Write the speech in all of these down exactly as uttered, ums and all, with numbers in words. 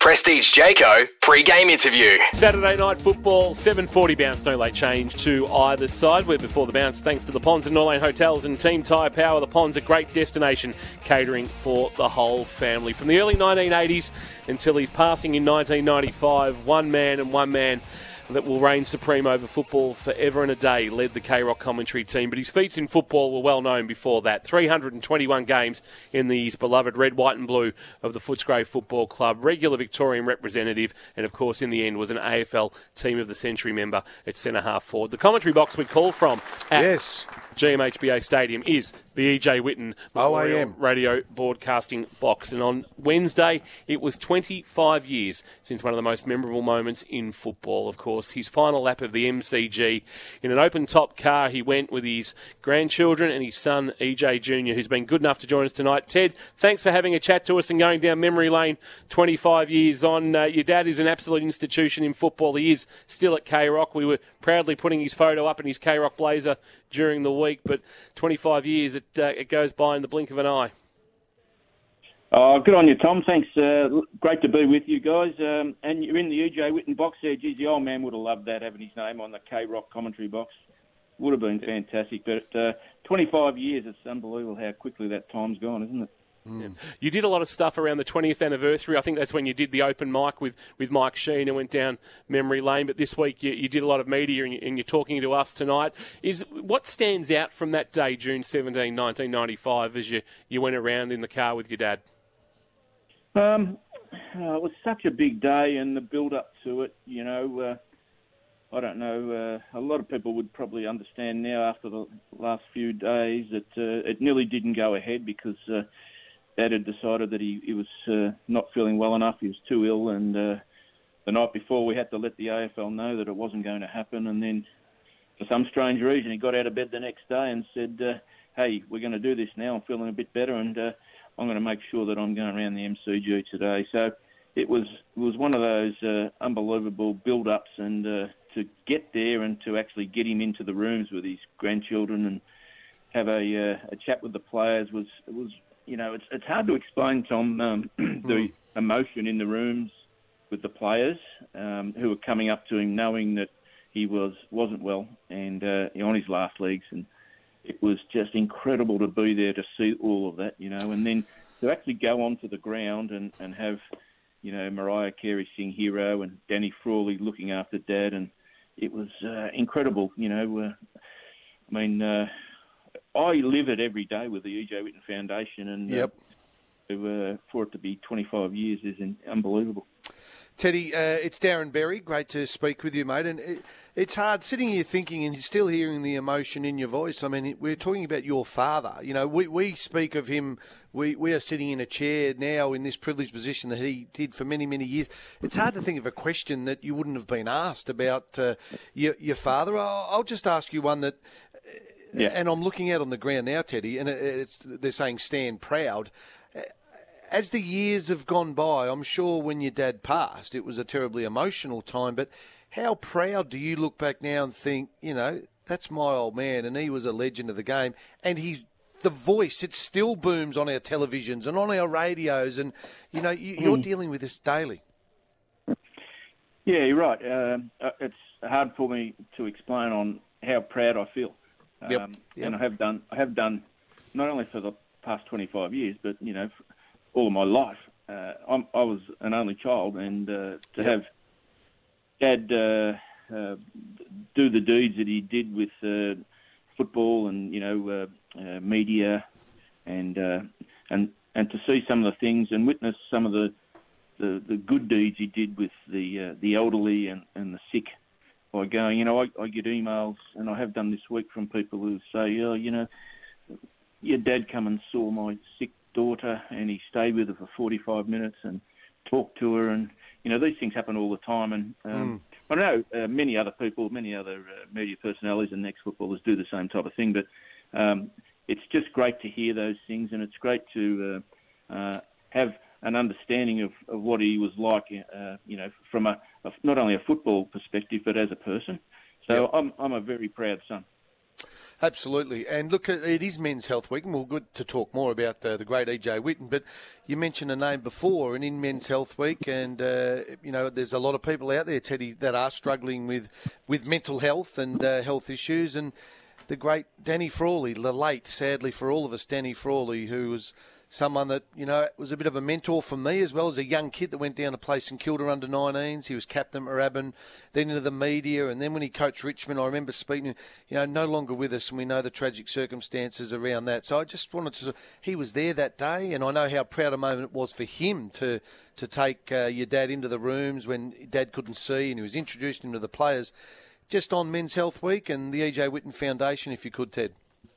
Prestige Jayco pre-game interview. Saturday night football, seven forty bounce, no late change to either side. We're before the bounce thanks to the Ponds and Norlane Hotels and Team Tyre Power. The Ponds, a great destination catering for the whole family. From the early nineteen eighties until his passing in nineteen ninety-five, one man and one man that will reign supreme over football forever and a day led the K-Rock commentary team. But his feats in football were well known before that. three hundred twenty-one games in his beloved red, white and blue of the Footscray Football Club. Regular Victorian representative and, of course, in the end was an A F L Team of the Century member at centre-half forward. The commentary box we call from at yes. G M H B A Stadium is the E J Whitten Memorial O A M Radio Broadcasting Box. And on Wednesday, it was twenty-five years since one of the most memorable moments in football, of course. His final lap of the M C G. In an open-top car, he went with his grandchildren and his son, E J Junior, who's been good enough to join us tonight. Ted, thanks for having a chat to us and going down memory lane twenty-five years on. Uh, your dad is an absolute institution in football. He is still at K-Rock. We were proudly putting his photo up in his K-Rock blazer during the week, but twenty-five years, it, uh, it goes by in the blink of an eye. Oh, good on you, Tom. Thanks. Uh, great to be with you guys. Um, and you're in the E J Whitten box there. Geez, the old man would have loved that, having his name on the K-Rock commentary box. Would have been fantastic. But uh, twenty-five years, it's unbelievable how quickly that time's gone, isn't it? Mm. You did a lot of stuff around the twentieth anniversary. I think that's when you did the open mic with, with Mike Sheen and went down memory lane. But this week you, you did a lot of media and, you, and you're talking to us tonight. Is what stands out from that day, June seventeenth, nineteen ninety-five, as you, you went around in the car with your dad? Um, oh, it was such a big day, and the build-up to it, you know, uh, I don't know, uh, a lot of people would probably understand now after the last few days that uh, it nearly didn't go ahead because uh, Dad had decided that he, he was uh, not feeling well enough, he was too ill, and uh, the night before we had to let the A F L know that it wasn't going to happen, and then for some strange reason he got out of bed the next day and said, uh, hey, we're going to do this now, I'm feeling a bit better, and uh, I'm going to make sure that I'm going around the M C G today. So it was it was one of those uh, unbelievable build-ups, and uh, to get there and to actually get him into the rooms with his grandchildren and have a uh, a chat with the players was it was you know it's it's hard to explain, Tom, um, the emotion in the rooms with the players um, who were coming up to him knowing that he was wasn't well and uh, on his last legs, and it was just incredible to be there to see all of that, you know, and then to actually go onto the ground and, and have, you know, Mariah Carey sing Hero and Danny Frawley looking after Dad, and it was uh, incredible, you know. Uh, I mean, uh, I live it every day with the E J Whitten Foundation, and yep. uh, uh, for it to be twenty-five years is unbelievable. Teddy, uh, it's Darren Berry. Great to speak with you, mate. And it, it's hard sitting here thinking and still hearing the emotion in your voice. I mean, we're talking about your father. You know, we, we speak of him. We, we are sitting in a chair now in this privileged position that he did for many, many years. It's hard to think of a question that you wouldn't have been asked about uh, your, your father. I'll, I'll just ask you one that, yeah. and I'm looking out on the ground now, Teddy, and it's, they're saying stand proud. As the years have gone by, I'm sure when your dad passed, it was a terribly emotional time, but how proud do you look back now and think, you know, that's my old man and he was a legend of the game, and he's the voice, it still booms on our televisions and on our radios, and, you know, you, you're mm. dealing with this daily. Yeah, you're right. Um, it's hard for me to explain on how proud I feel. Yep. Um, yep. And I have done, I have done not only for the past twenty-five years, but, you know, all of my life. Uh, I'm, I was an only child, and uh, to yep. have Dad uh, uh, do the deeds that he did with uh, football and, you know, uh, uh, media, and uh, and and to see some of the things and witness some of the the, the good deeds he did with the uh, the elderly and, and the sick by going, you know, I, I get emails, and I have done this week, from people who say, oh, you know, your dad come and saw my sick daughter, and he stayed with her for forty-five minutes and talked to her, and you know these things happen all the time. And um, mm. I know uh, many other people, many other uh, media personalities and ex-footballers do the same type of thing. But um, it's just great to hear those things, and it's great to uh, uh, have an understanding of, of what he was like, uh, you know, from a, a not only a football perspective but as a person. So yep. I'm I'm a very proud son. Absolutely. And look, it is Men's Health Week, and we're good to talk more about the, the great E J Whitten, but you mentioned a name before, and in Men's Health Week, and, uh, you know, there's a lot of people out there, Teddy, that are struggling with, with mental health and uh, health issues, and the great Danny Frawley, the late, sadly for all of us, Danny Frawley, who was someone that, you know, was a bit of a mentor for me as well as a young kid that went down to play St Kilda under nineteens. He was captain at Moorabbin, then into the media, and then when he coached Richmond, I remember speaking, you know, no longer with us, and we know the tragic circumstances around that. So I just wanted to, he was there that day, and I know how proud a moment it was for him to, to take uh, your dad into the rooms when Dad couldn't see, and he was introducing him to the players. Just on Men's Health Week and the E J Whitten Foundation, if you could, Ted.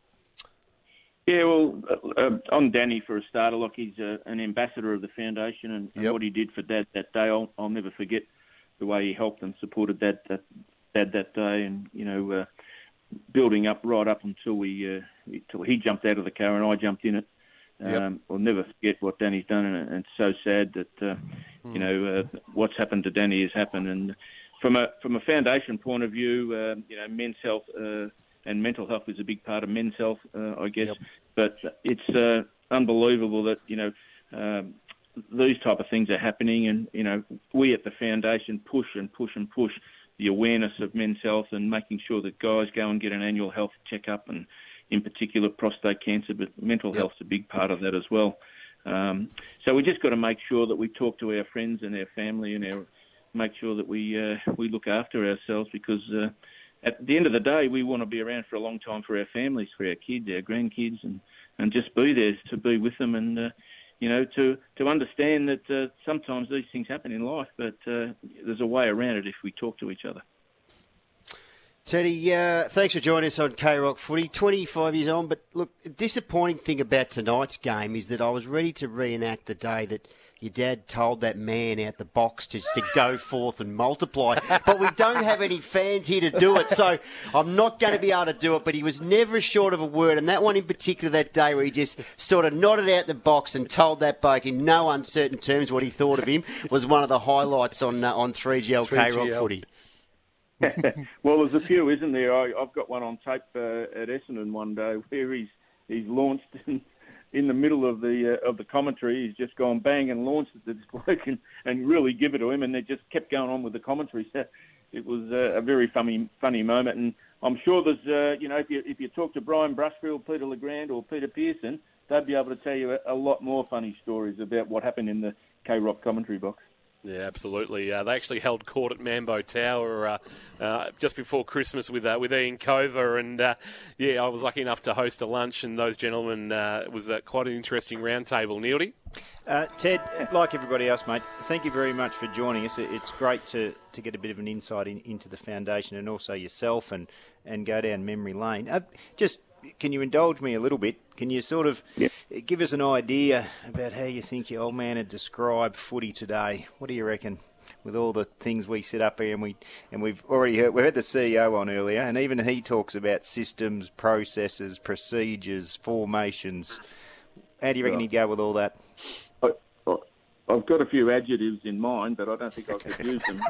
Yeah, well, uh, uh, on Danny for a starter, look, he's uh, an ambassador of the foundation, and, and Yep. what he did for Dad that day, I'll, I'll never forget the way he helped and supported Dad that, Dad that day, and, you know, uh, building up right up until we uh, until he jumped out of the car and I jumped in it. Um, Yep. I'll never forget what Danny's done, and, and it's so sad that, uh, mm. you know, uh, what's happened to Danny has happened. And from a from a foundation point of view, uh, you know, men's health uh, and mental health is a big part of men's health, uh, I guess. Yep. But it's uh, unbelievable that, you know, um, these type of things are happening, and, you know, we at the foundation push and push and push the awareness of men's health and making sure that guys go and get an annual health checkup, and in particular prostate cancer, but mental Yep. health's a big part of that as well. Um, so we just got to make sure that we talk to our friends and our family, and our make sure that we uh, we look after ourselves, because uh, at the end of the day, we want to be around for a long time for our families, for our kids, our grandkids, and, and just be there to be with them, and uh, you know, to to understand that uh, sometimes these things happen in life, but uh, there's a way around it if we talk to each other. Teddy, uh, thanks for joining us on K-Rock Footy. twenty-five years on, but look, the disappointing thing about tonight's game is that I was ready to reenact the day that your dad told that man out the box to, to go forth and multiply. But we don't have any fans here to do it, so I'm not going to be able to do it. But he was never short of a word, and that one in particular that day where he just sort of nodded out the box and told that bloke in no uncertain terms what he thought of him was one of the highlights on uh, on three G L K-Rock Footy. Well, there's a few, isn't there? I, I've got one on tape uh, at Essendon one day where he's he's launched in, in the middle of the uh, of the commentary. He's just gone bang and launched at this bloke and, and really give it to him, and they just kept going on with the commentary. So it was uh, a very funny funny moment, and I'm sure there's uh, you know if you if you talk to Brian Brushfield, Peter Legrand, or Peter Pearson, they'd be able to tell you a, a lot more funny stories about what happened in the K-Rock commentary box. Yeah, absolutely. Uh, they actually held court at Mambo Tower uh, uh, just before Christmas with uh, with Ian Cover, and uh, yeah, I was lucky enough to host a lunch, and those gentlemen, uh, it was uh, quite an interesting round table. Neildy? Uh, Ted, like everybody else, mate, thank you very much for joining us. It's great to, to get a bit of an insight in, into the foundation, and also yourself, and, and go down memory lane. Uh, just, can you indulge me a little bit? Can you sort of yep. give us an idea about how you think your old man had described footy today? What do you reckon? With all the things we set up here, and we and we've already heard, we had the C E O on earlier, and even he talks about systems, processes, procedures, formations. How do you reckon he'd go with all that? I, I, I've got a few adjectives in mind, but I don't think I could use them.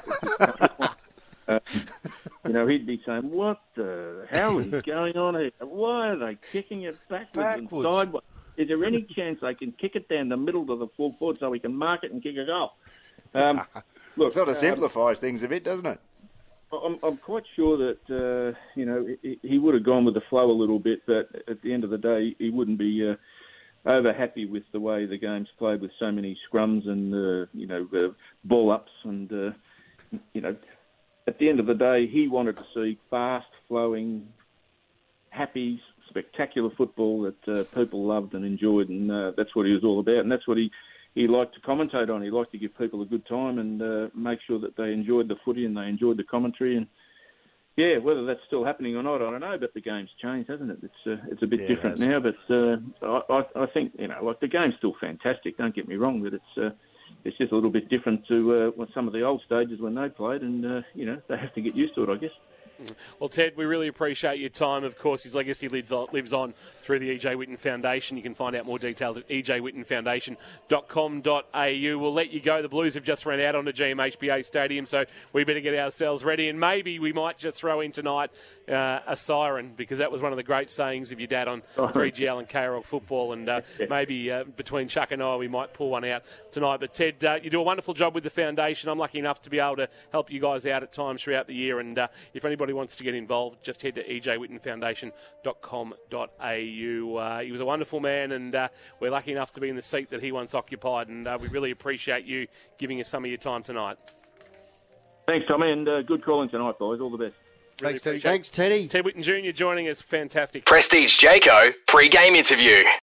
uh, you know, he'd be saying, "What the hell is going on here? Why are they kicking it backwards, Backwards. and sideways? Is there any chance they can kick it down the middle of the full forward so we can mark it and kick it off?" Um, look, Sort of um, simplifies things a bit, doesn't it? I'm, I'm quite sure that uh, you know he, he would have gone with the flow a little bit, but at the end of the day, he wouldn't be uh, over happy with the way the game's played, with so many scrums and uh, you know uh, ball ups, and uh, you know at the end of the day, he wanted to see fast flowing, happy, spectacular football that uh, people loved and enjoyed, and uh, that's what he was all about, and that's what he. He liked to commentate on. He liked to give people a good time and uh, make sure that they enjoyed the footy and they enjoyed the commentary. And yeah, whether that's still happening or not, I don't know. But the game's changed, hasn't it? It's uh, it's a bit Yeah, different now. But uh, I, I think you know, like the game's still fantastic. Don't get me wrong, but it's uh, it's just a little bit different to uh, some of the old stages when they played, and uh, you know they have to get used to it, I guess. Well, Ted, we really appreciate your time. Of course, his legacy lives on, lives on through the E J Whitten Foundation. You can find out more details at e j whitten foundation dot com dot a u. We'll let you go. The Blues have just run out onto G M H B A Stadium, so we better get ourselves ready. And maybe we might just throw in tonight uh, a siren, because that was one of the great sayings of your dad on three G L and K-Rock football. And uh, maybe uh, between Chuck and I, we might pull one out tonight. But, Ted, uh, you do a wonderful job with the foundation. I'm lucky enough to be able to help you guys out at times throughout the year. And uh, if anybody wants to get involved, just head to e j whitten foundation dot com dot a u. Uh, he was a wonderful man, and uh, we're lucky enough to be in the seat that he once occupied, and uh, we really appreciate you giving us some of your time tonight. Thanks, Tommy, and uh, good calling tonight, boys. All the best. Really Thanks, Teddy. Thanks, Teddy. Ted Whitten Junior joining us. Fantastic. Prestige Jayco pre-game interview.